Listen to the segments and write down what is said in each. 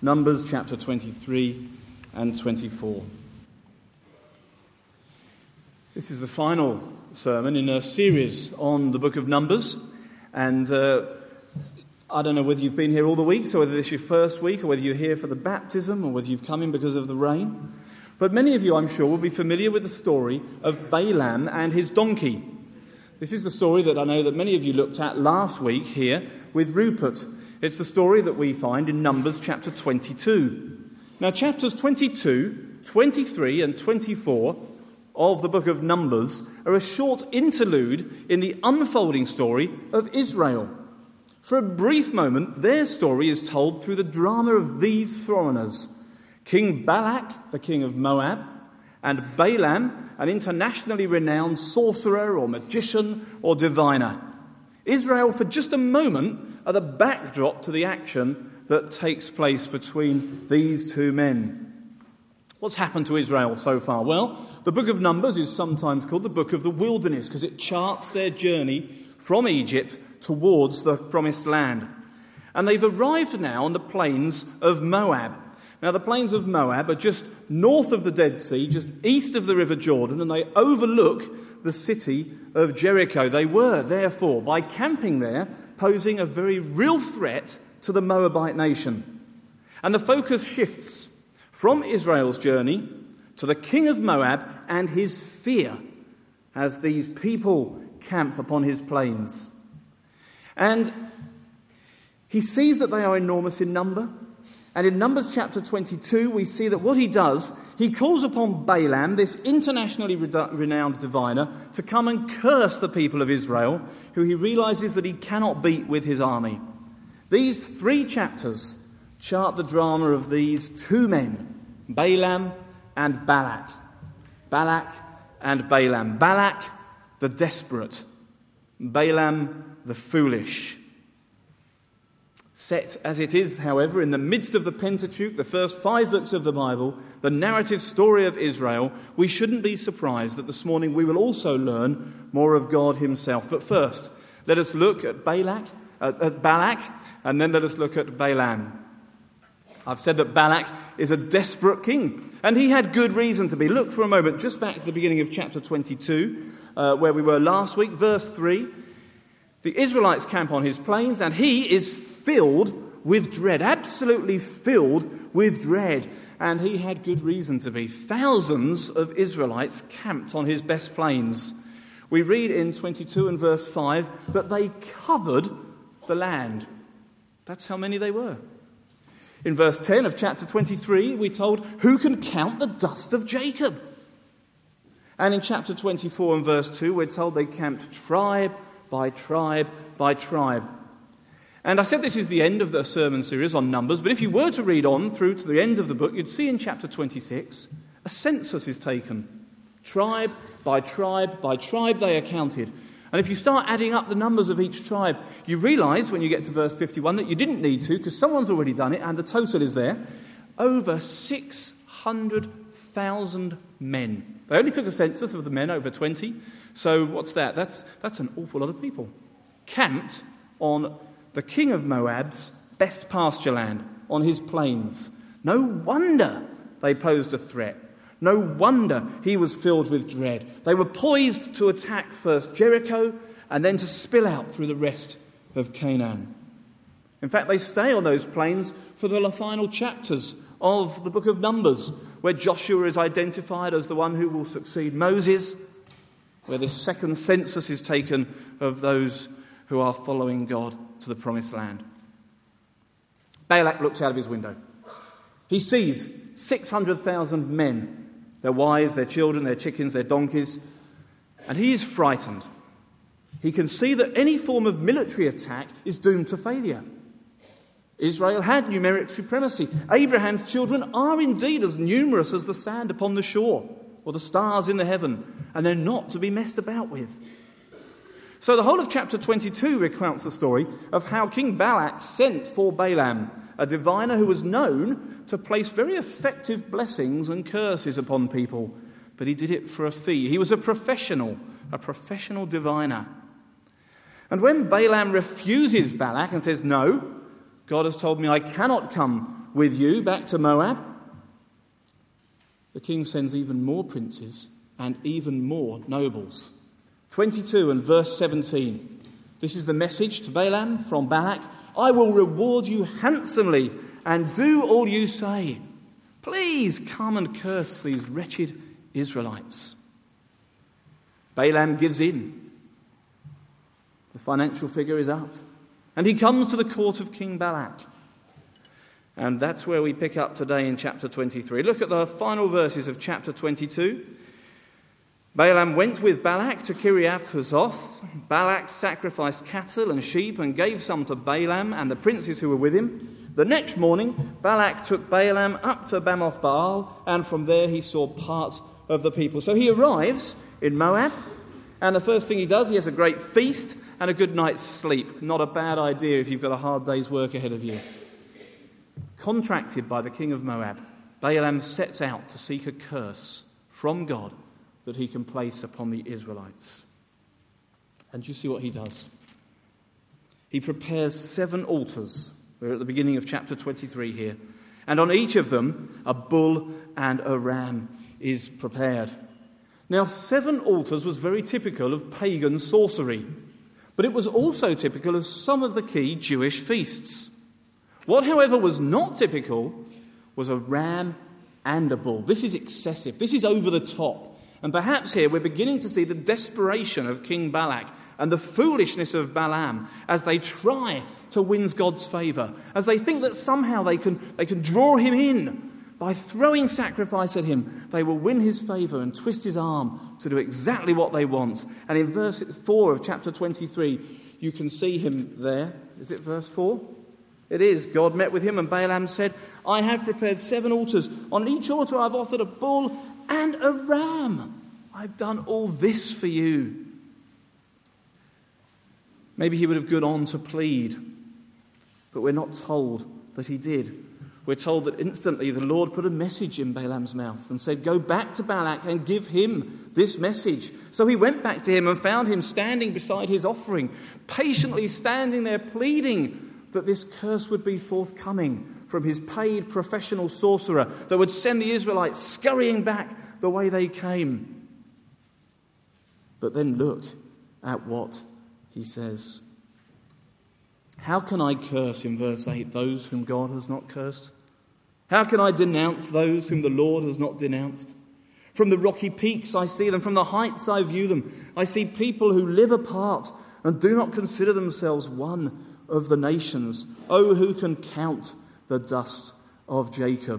Numbers chapter 23 and 24. This is the final sermon in a series on the book of Numbers, and I don't know whether you've been here all the week, so whether this is your first week, or whether you're here for the baptism, or whether you've come in because of the rain. But many of you, I'm sure, will be familiar with the story of Balaam and his donkey. This is the story that I know that many of you looked at last week here with Rupert. It's the story that we find in Numbers chapter 22. Now, chapters 22, 23 and 24 of the book of Numbers are a short interlude in the unfolding story of Israel. For a brief moment, their story is told through the drama of these foreigners: King Balak, the king of Moab, and Balaam, an internationally renowned sorcerer or magician or diviner. Israel, for just a moment, are the backdrop to the action that takes place between these two men. What's happened to Israel so far? Well, the book of Numbers is sometimes called the book of the wilderness because it charts their journey from Egypt towards the promised land. And they've arrived now on the plains of Moab. Now, the plains of Moab are just north of the Dead Sea, just east of the River Jordan, and they overlook the city of Jericho. They were, therefore, by camping there, posing a very real threat to the Moabite nation. And the focus shifts from Israel's journey to the king of Moab and his fear as these people camp upon his plains. And he sees that they are enormous in number. And in Numbers chapter 22, we see that what he does, he calls upon Balaam, this internationally renowned diviner, to come and curse the people of Israel, who he realizes that he cannot beat with his army. These 3 chapters chart the drama of these two men, Balaam and Balak. Balak and Balaam. Balak, the desperate. Balaam, the foolish. Set as it is, however, in the midst of the Pentateuch, the first 5 books of the Bible, the narrative story of Israel, we shouldn't be surprised that this morning we will also learn more of God himself. But first, let us look at Balak, and then let us look at Balaam. I've said that Balak is a desperate king, and he had good reason to be. Look for a moment just back to the beginning of chapter 22, where we were last week, verse 3. The Israelites camp on his plains, and he is filled with dread, absolutely filled with dread. And he had good reason to be. Thousands of Israelites camped on his best plains. We read in 22 and verse 5 that they covered the land. That's how many they were. In verse 10 of chapter 23, we're told, who can count the dust of Jacob? And in chapter 24 and verse 2, we're told they camped tribe by tribe by tribe. And I said this is the end of the sermon series on Numbers, but if you were to read on through to the end of the book, you'd see in chapter 26, a census is taken. Tribe by tribe by tribe they are counted. And if you start adding up the numbers of each tribe, you realise when you get to verse 51 that you didn't need to, because someone's already done it, and the total is there. Over 600,000 men. They only took a census of the men over 20. So what's that? That's an awful lot of people. Camped on the king of Moab's best pasture land, on his plains. No wonder they posed a threat. No wonder he was filled with dread. They were poised to attack first Jericho and then to spill out through the rest of Canaan. In fact, they stay on those plains for the final chapters of the book of Numbers, where Joshua is identified as the one who will succeed Moses, where this second census is taken of those who are following God to the promised land. Balak looks out of his window. He sees 600,000 men, their wives, their children, their chickens, their donkeys, and he is frightened. He can see that any form of military attack is doomed to failure. Israel had numeric supremacy. Abraham's children are indeed as numerous as the sand upon the shore or the stars in the heaven, and they're not to be messed about with. So the whole of chapter 22 recounts the story of how King Balak sent for Balaam, a diviner who was known to place very effective blessings and curses upon people. But he did it for a fee. He was a professional diviner. And when Balaam refuses Balak and says, no, God has told me I cannot come with you back to Moab. The king sends even more princes and even more nobles. 22 and verse 17. This is the message to Balaam from Balak. I will reward you handsomely and do all you say. Please come and curse these wretched Israelites. Balaam gives in. The financial figure is out. And he comes to the court of King Balak. And that's where we pick up today in chapter 23. Look at the final verses of chapter 22. Balaam went with Balak to Kiriath-Huzoth. Balak sacrificed cattle and sheep and gave some to Balaam and the princes who were with him. The next morning, Balak took Balaam up to Bamoth Baal, and from there he saw part of the people. So he arrives in Moab, and the first thing he does, he has a great feast and a good night's sleep. Not a bad idea if you've got a hard day's work ahead of you. Contracted by the king of Moab, Balaam sets out to seek a curse from God that he can place upon the Israelites. And you see what he does. He prepares 7 altars. We're at the beginning of chapter 23 here. And on each of them, a bull and a ram is prepared. Now, 7 altars was very typical of pagan sorcery, but it was also typical of some of the key Jewish feasts. What, however, was not typical was a ram and a bull. This is excessive. This is over the top. And perhaps here we're beginning to see the desperation of King Balak and the foolishness of Balaam as they try to win God's favour, as they think that somehow they can draw him in. By throwing sacrifice at him, they will win his favour and twist his arm to do exactly what they want. And in verse 4 of chapter 23, you can see him there. Is it verse 4? It is. God met with him and Balaam said, I have prepared 7 altars. On each altar I've offered a bull and a ram. I've done all this for you. Maybe he would have gone on to plead, but we're not told that he did. We're told that instantly the Lord put a message in Balaam's mouth and said, go back to Balak and give him this message. So he went back to him and found him standing beside his offering, patiently standing there pleading that this curse would be forthcoming from his paid professional sorcerer that would send the Israelites scurrying back the way they came. But then look at what he says. How can I curse, in verse 8, those whom God has not cursed? How can I denounce those whom the Lord has not denounced? From the rocky peaks I see them, from the heights I view them. I see people who live apart and do not consider themselves one of the nations. Oh, who can count the dust of Jacob?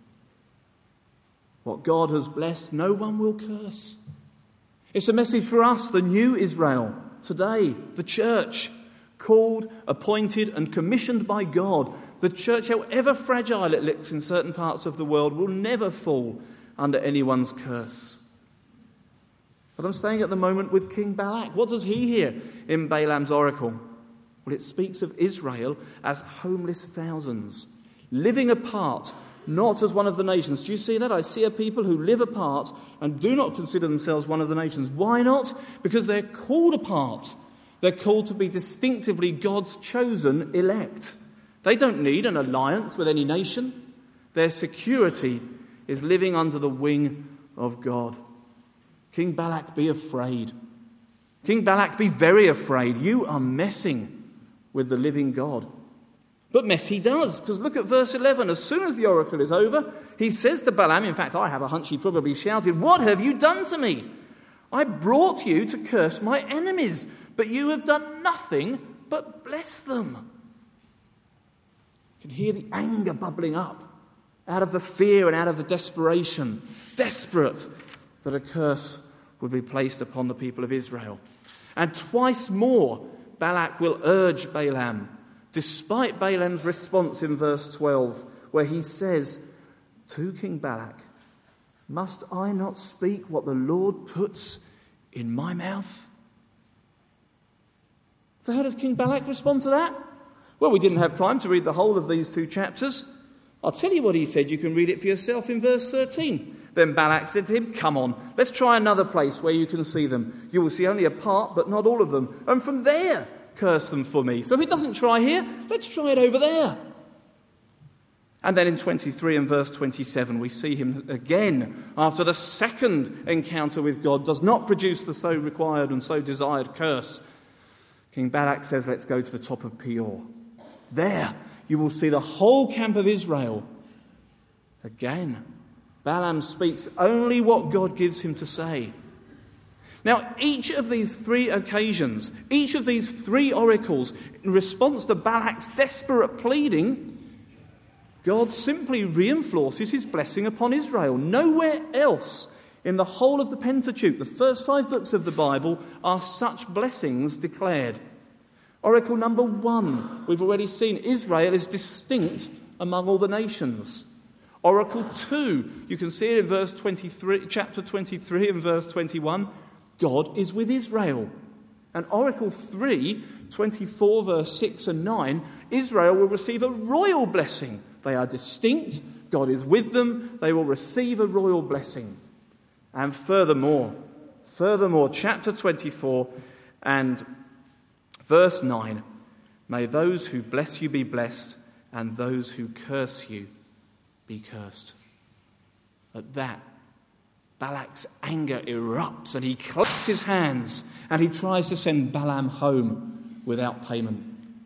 What God has blessed, no one will curse. It's a message for us, the new Israel, today, the church, called, appointed and commissioned by God. The church, however fragile it looks in certain parts of the world, will never fall under anyone's curse. But I'm staying at the moment with King Balak. What does he hear in Balaam's oracle? Well, it speaks of Israel as homeless thousands, living apart, not as one of the nations. Do you see that? I see a people who live apart and do not consider themselves one of the nations. Why not? Because they're called apart. They're called to be distinctively God's chosen elect. They don't need an alliance with any nation. Their security is living under the wing of God. King Balak, be afraid. King Balak, be very afraid. You are messing with the living God. But mess he does, because look at verse 11. As soon as the oracle is over, he says to Balaam, in fact, I have a hunch he probably shouted, what have you done to me? I brought you to curse my enemies, but you have done nothing but bless them. You can hear the anger bubbling up out of the fear and out of the desperation, desperate that a curse would be placed upon the people of Israel. And twice more, Balak will urge Balaam, despite Balaam's response in verse 12, where he says to King Balak, must I not speak what the Lord puts in my mouth? So how does King Balak respond to that? Well, we didn't have time to read the whole of these 2 chapters. I'll tell you what he said. You can read it for yourself in verse 13. Then Balak said to him, come on, let's try another place where you can see them. You will see only a part, but not all of them. And from there, curse them for me. So if it doesn't try here, let's try it over there. And then in 23 and verse 27, we see him again, after the second encounter with God does not produce the so required and so desired curse. King Balak says, let's go to the top of Peor. There you will see the whole camp of Israel. Again, Balaam speaks only what God gives him to say. Now, each of these three occasions, each of these three oracles, in response to Balak's desperate pleading, God simply reinforces his blessing upon Israel. Nowhere else in the whole of the Pentateuch, the first 5 books of the Bible, are such blessings declared. Oracle number 1, we've already seen, Israel is distinct among all the nations. Oracle 2, you can see it in verse 23, chapter 23 and verse 21, God is with Israel. And Oracle 3, 24 verse 6 and 9, Israel will receive a royal blessing. They are distinct, God is with them, they will receive a royal blessing. And furthermore, chapter 24 and verse 9, may those who bless you be blessed, and those who curse you be cursed. At that, Balak's anger erupts and he claps his hands and he tries to send Balaam home without payment.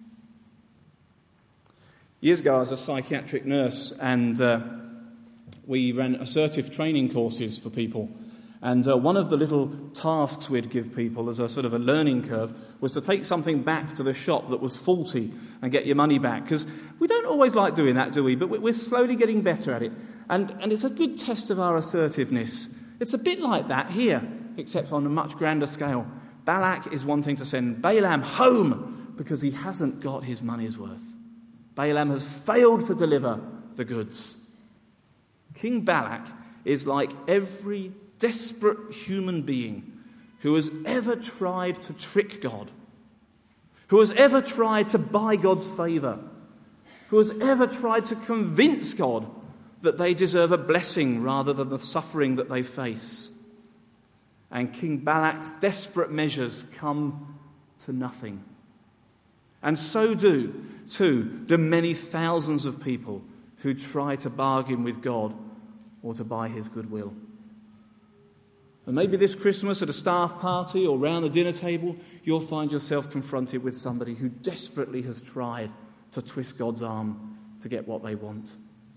Years ago, I was a psychiatric nurse and we ran assertive training courses for people. And one of the little tasks we'd give people as a sort of a learning curve was to take something back to the shop that was faulty and get your money back. Because we don't always like doing that, do we? But we're slowly getting better at it. And it's a good test of our assertiveness. It's a bit like that here, except on a much grander scale. Balak is wanting to send Balaam home because he hasn't got his money's worth. Balaam has failed to deliver the goods. King Balak is like every desperate human being who has ever tried to trick God, who has ever tried to buy God's favour, who has ever tried to convince God that they deserve a blessing rather than the suffering that they face. And King Balak's desperate measures come to nothing. And so do, too, the many thousands of people who try to bargain with God or to buy his goodwill. And maybe this Christmas at a staff party or round the dinner table, you'll find yourself confronted with somebody who desperately has tried to twist God's arm to get what they want.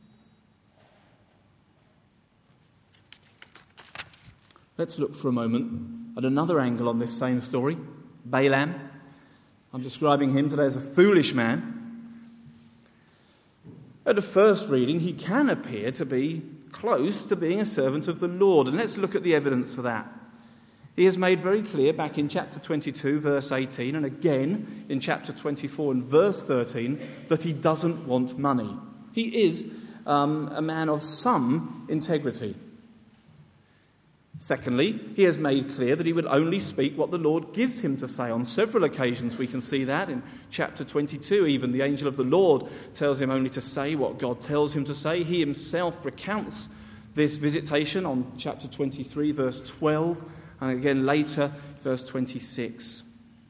Let's look for a moment at another angle on this same story. Balaam. I'm describing him today as a foolish man. At the first reading, he can appear to be close to being a servant of the Lord. And let's look at the evidence for that. He has made very clear back in chapter 22, verse 18, and again in chapter 24 and verse 13, that he doesn't want money. He is a man of some integrity. Secondly, he has made clear that he would only speak what the Lord gives him to say. On several occasions we can see that. In chapter 22 even, the angel of the Lord tells him only to say what God tells him to say. He himself recounts this visitation on chapter 23, verse 12, and again later, verse 26.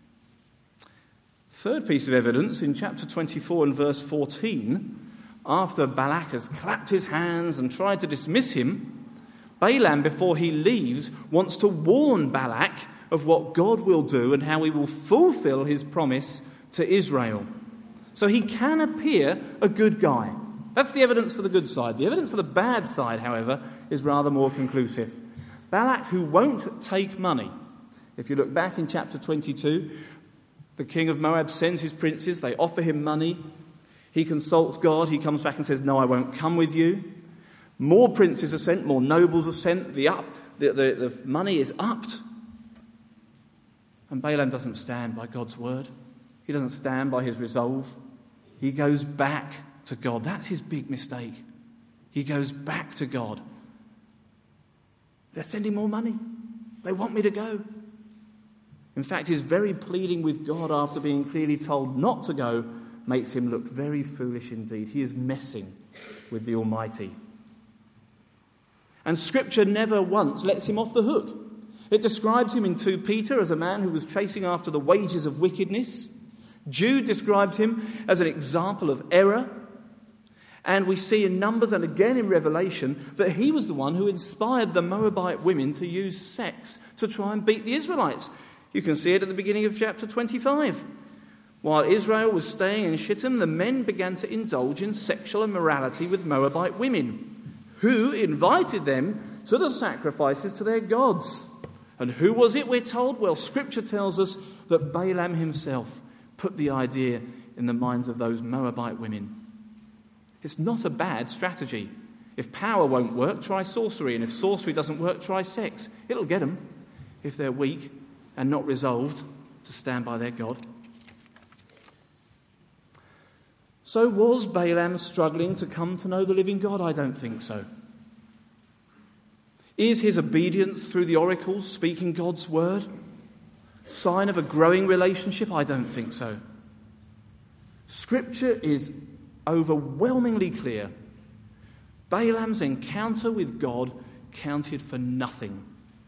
Third piece of evidence, in chapter 24 and verse 14, after Balak has clapped his hands and tried to dismiss him, Balaam, before he leaves, wants to warn Balak of what God will do and how he will fulfill his promise to Israel. So he can appear a good guy. That's the evidence for the good side. The evidence for the bad side, however, is rather more conclusive. Balak, who won't take money. If you look back in chapter 22, the king of Moab sends his princes. They offer him money. He consults God. He comes back and says, no, I won't come with you. More princes are sent, more nobles are sent, the money is upped. And Balaam doesn't stand by God's word. He doesn't stand by his resolve. He goes back to God. That's his big mistake. He goes back to God. They're sending more money. They want me to go. In fact, his very pleading with God after being clearly told not to go makes him look very foolish indeed. He is messing with the Almighty. And Scripture never once lets him off the hook. It describes him in 2 Peter as a man who was chasing after the wages of wickedness. Jude described him as an example of error. And we see in Numbers and again in Revelation that he was the one who inspired the Moabite women to use sex to try and beat the Israelites. You can see it at the beginning of chapter 25. While Israel was staying in Shittim, the men began to indulge in sexual immorality with Moabite women, who invited them to the sacrifices to their gods. And who was it, we're told? Well, Scripture tells us that Balaam himself put the idea in the minds of those Moabite women. It's not a bad strategy. If power won't work, try sorcery. And if sorcery doesn't work, try sex. It'll get them if they're weak and not resolved to stand by their God. So was Balaam struggling to come to know the living God? I don't think so. Is his obedience through the oracles, speaking God's word, sign of a growing relationship? I don't think so. Scripture is overwhelmingly clear. Balaam's encounter with God counted for nothing.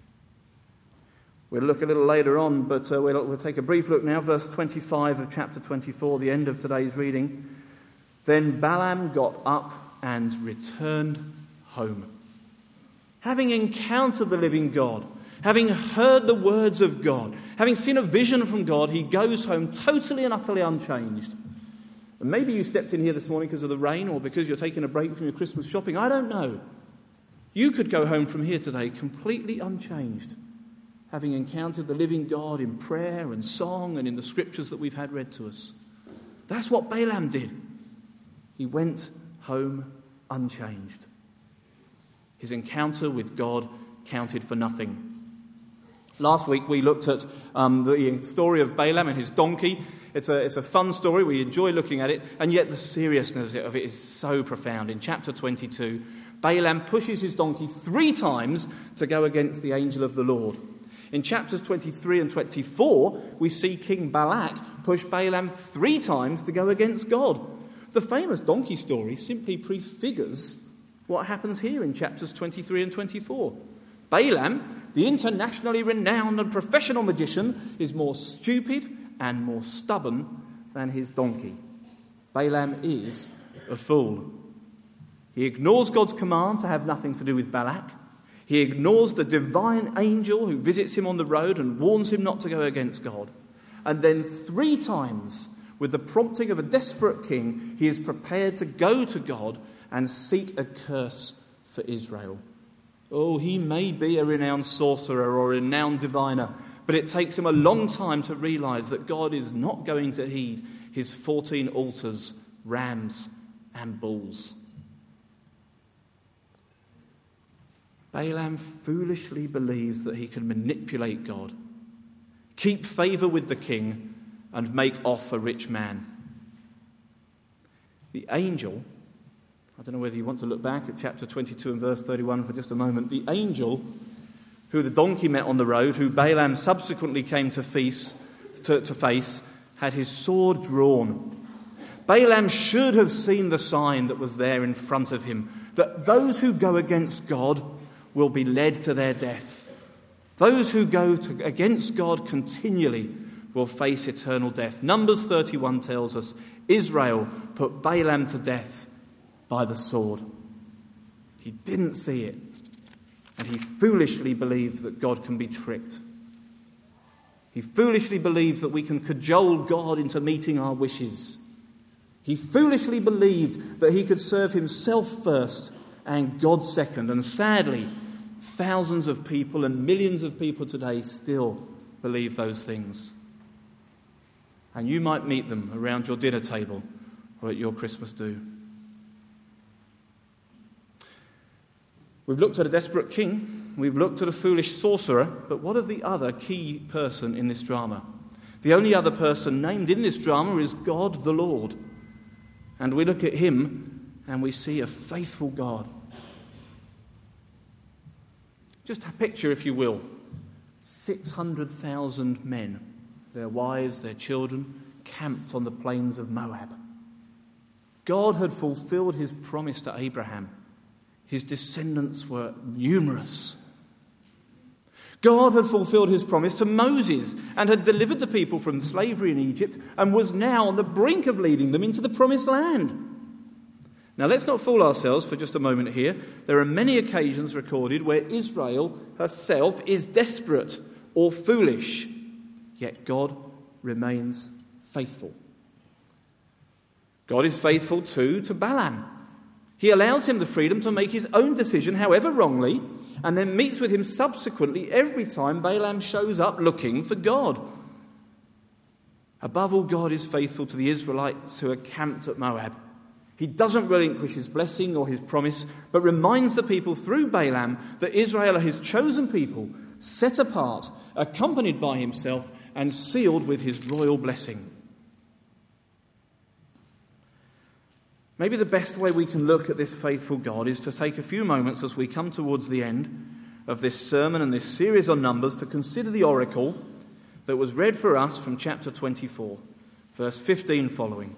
We'll look a little later on, but we'll take a brief look now. Verse 25 of chapter 24, the end of today's reading. Then Balaam got up and returned home. Having encountered the living God, having heard the words of God, having seen a vision from God, he goes home totally and utterly unchanged. And maybe you stepped in here this morning because of the rain or because you're taking a break from your Christmas shopping. I don't know. You could go home from here today completely unchanged, having encountered the living God in prayer and song and in the scriptures that we've had read to us. That's what Balaam did. He went home unchanged. His encounter with God counted for nothing. Last week we looked at the story of Balaam and his donkey. It's a fun story. We enjoy looking at it, and yet the seriousness of it is so profound. In chapter 22, Balaam pushes his donkey 3 times to go against the angel of the Lord. In chapters 23 and 24, we see King Balak push Balaam 3 times to go against God. The famous donkey story simply prefigures what happens here in chapters 23 and 24. Balaam, the internationally renowned and professional magician, is more stupid and more stubborn than his donkey. Balaam is a fool. He ignores God's command to have nothing to do with Balak. He ignores the divine angel who visits him on the road and warns him not to go against God. And then 3 times, with the prompting of a desperate king, he is prepared to go to God and seek a curse for Israel. Oh, he may be a renowned sorcerer or a renowned diviner, but it takes him a long time to realize that God is not going to heed his 14 altars, rams, and bulls. Balaam foolishly believes that he can manipulate God, keep favor with the king, and make off a rich man. The angel, I don't know whether you want to look back at chapter 22 and verse 31 for just a moment. The angel who the donkey met on the road, who Balaam subsequently came to face, had his sword drawn. Balaam should have seen the sign that was there in front of him, that those who go against God will be led to their death. Those who go against God continually will face eternal death. Numbers 31 tells us Israel put Balaam to death by the sword. He didn't see it, and he foolishly believed that God can be tricked. He foolishly believed that we can cajole God into meeting our wishes. He foolishly believed that he could serve himself first and God second. And sadly, thousands of people and millions of people today still believe those things. And you might meet them around your dinner table or at your Christmas do. We've looked at a desperate king, we've looked at a foolish sorcerer, but what of the other key person in this drama? The only other person named in this drama is God the Lord. And we look at him and we see a faithful God. Just a picture, if you will, 600,000 men, their wives, their children, camped on the plains of Moab. God had fulfilled his promise to Abraham. His descendants were numerous. God had fulfilled his promise to Moses and had delivered the people from slavery in Egypt and was now on the brink of leading them into the promised land. Now, let's not fool ourselves for just a moment here. There are many occasions recorded where Israel herself is desperate or foolish, yet God remains faithful. God is faithful too to Balaam. He allows him the freedom to make his own decision, however wrongly, and then meets with him subsequently every time Balaam shows up looking for God. Above all, God is faithful to the Israelites who are camped at Moab. He doesn't relinquish his blessing or his promise, but reminds the people through Balaam that Israel are his chosen people, set apart, accompanied by himself, and sealed with his royal blessing. Maybe the best way we can look at this faithful God is to take a few moments as we come towards the end of this sermon and this series on Numbers to consider the oracle that was read for us from chapter 24, verse 15 following.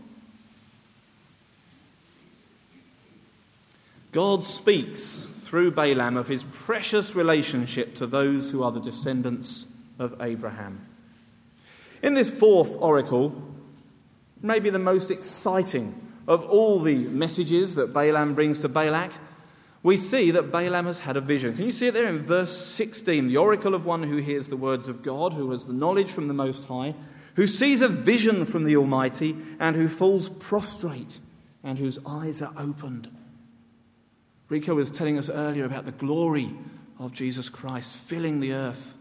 God speaks through Balaam of his precious relationship to those who are the descendants of Abraham. In this fourth oracle, maybe the most exciting of all the messages that Balaam brings to Balak, we see that Balaam has had a vision. Can you see it there in verse 16? The oracle of one who hears the words of God, who has the knowledge from the Most High, who sees a vision from the Almighty, and who falls prostrate, and whose eyes are opened. Rico was telling us earlier about the glory of Jesus Christ filling the earth.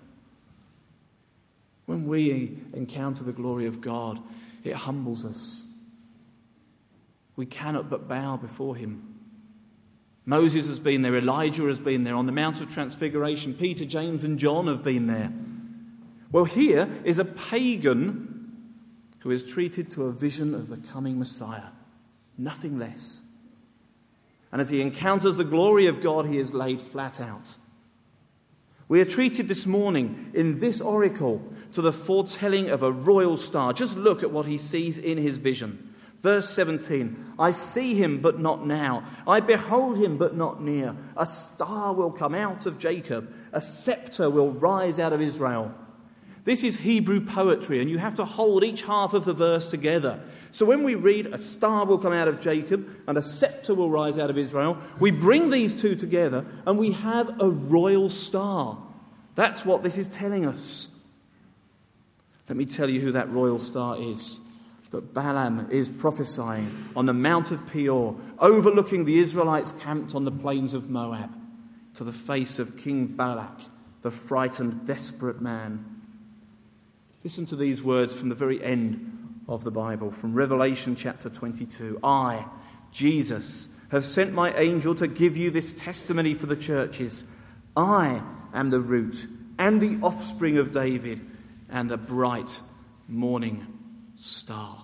When we encounter the glory of God, it humbles us. We cannot but bow before him. Moses has been there, Elijah has been there, on the Mount of Transfiguration, Peter, James and John have been there. Well, here is a pagan who is treated to a vision of the coming Messiah, nothing less. And as he encounters the glory of God, he is laid flat out. We are treated this morning in this oracle to the foretelling of a royal star. Just look at what he sees in his vision. Verse 17, I see him, but not now. I behold him, but not near. A star will come out of Jacob. A scepter will rise out of Israel. This is Hebrew poetry, and you have to hold each half of the verse together. So when we read a star will come out of Jacob and a scepter will rise out of Israel, we bring these two together and we have a royal star. That's what this is telling us. Let me tell you who that royal star is. That Balaam is prophesying on the Mount of Peor, overlooking the Israelites camped on the plains of Moab, to the face of King Balak, the frightened, desperate man. Listen to these words from the very end of the Bible, from Revelation chapter 22. I, Jesus, have sent my angel to give you this testimony for the churches. I am the root and the offspring of David and the bright morning star.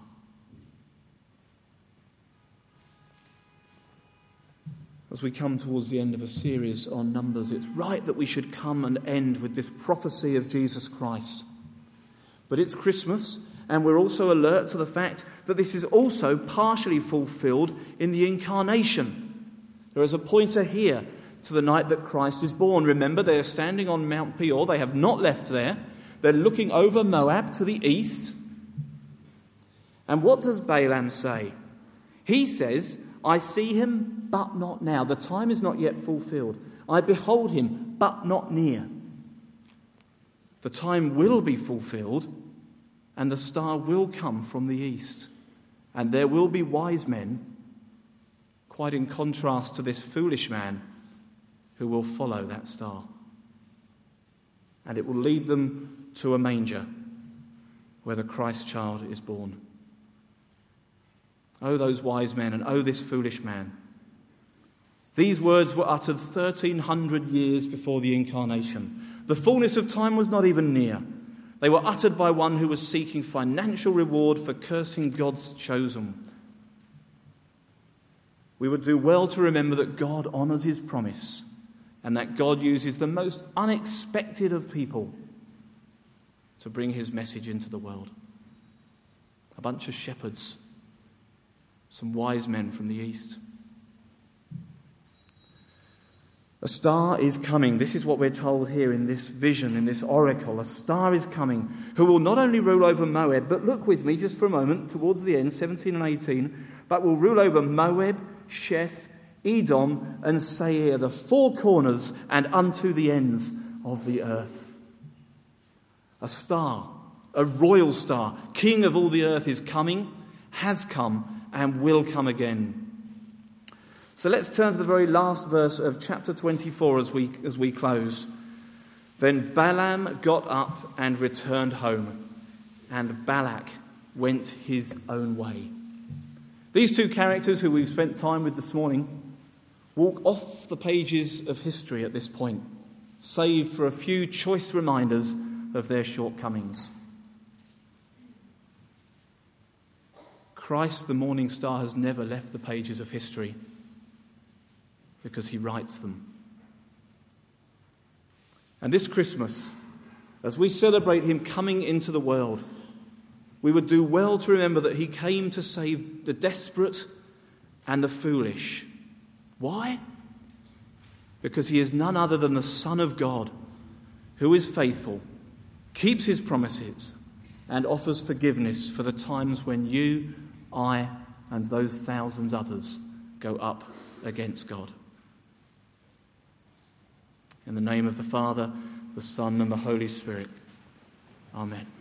As we come towards the end of a series on Numbers, it's right that we should come and end with this prophecy of Jesus Christ. But it's Christmas, and we're also alert to the fact that this is also partially fulfilled in the incarnation. There is a pointer here to the night that Christ is born. Remember, they are standing on Mount Peor. They have not left there. They're looking over Moab to the east. And what does Balaam say? He says, I see him, but not now. The time is not yet fulfilled. I behold him, but not near. The time will be fulfilled, and the star will come from the east. And there will be wise men, quite in contrast to this foolish man, who will follow that star. And it will lead them to a manger where the Christ child is born. Oh, those wise men, and oh, this foolish man. These words were uttered 1,300 years before the incarnation. The fullness of time was not even near. They were uttered by one who was seeking financial reward for cursing God's chosen. We would do well to remember that God honours his promise and that God uses the most unexpected of people to bring his message into the world. A bunch of shepherds, some wise men from the east. A star is coming. This is what we're told here in this vision, in this oracle. A star is coming who will not only rule over Moab, but look with me just for a moment towards the end, 17 and 18, but will rule over Moab Sheth, Edom, and Seir, the four corners and unto the ends of the earth. A star, a royal star, king of all the earth, is coming, has come, and will come again. So let's turn to the very last verse of chapter 24 as we close. Then Balaam got up and returned home, and Balak went his own way. These two characters who we've spent time with this morning walk off the pages of history at this point, save for a few choice reminders of their shortcomings. Christ, the morning star, has never left the pages of history because he writes them. And this Christmas, as we celebrate him coming into the world, we would do well to remember that he came to save the desperate and the foolish. Why? Because he is none other than the Son of God, who is faithful, keeps his promises, and offers forgiveness for the times when you, I, and those thousands others go up against God. In the name of the Father, the Son, and the Holy Spirit. Amen.